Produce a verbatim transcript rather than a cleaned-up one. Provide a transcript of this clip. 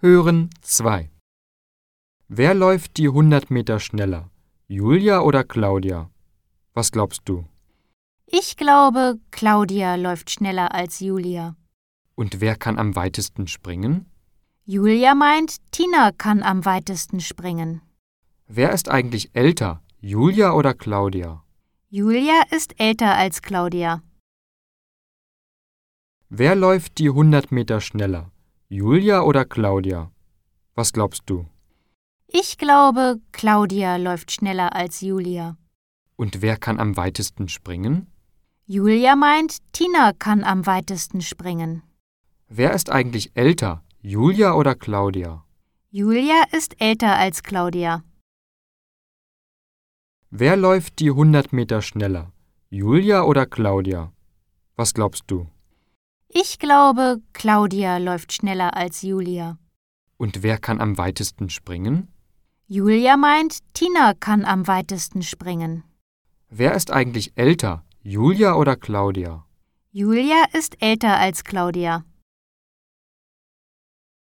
Hören zwei. Wer läuft die hundert Meter schneller? Julia oder Claudia? Was glaubst du? Ich glaube, Claudia läuft schneller als Julia. Und wer kann am weitesten springen? Julia meint, Tina kann am weitesten springen. Wer ist eigentlich älter, Julia oder Claudia? Julia ist älter als Claudia. Wer läuft die hundert Meter schneller? Julia oder Claudia? Was glaubst du? Ich glaube, Claudia läuft schneller als Julia. Und wer kann am weitesten springen? Julia meint, Tina kann am weitesten springen. Wer ist eigentlich älter, Julia oder Claudia? Julia ist älter als Claudia. Wer läuft die hundert Meter schneller? Julia oder Claudia? Was glaubst du? Ich glaube, Claudia läuft schneller als Julia. Und wer kann am weitesten springen? Julia meint, Tina kann am weitesten springen. Wer ist eigentlich älter, Julia oder Claudia? Julia ist älter als Claudia.